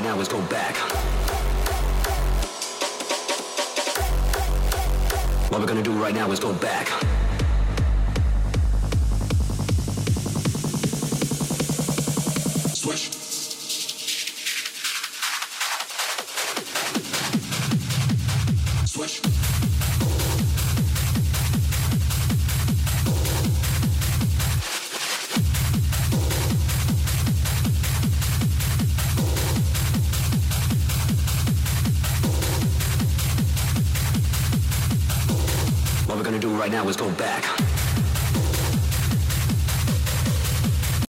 now is go back. What we're gonna do right now is go back. Switch. Switch. What we're gonna do right now is go back.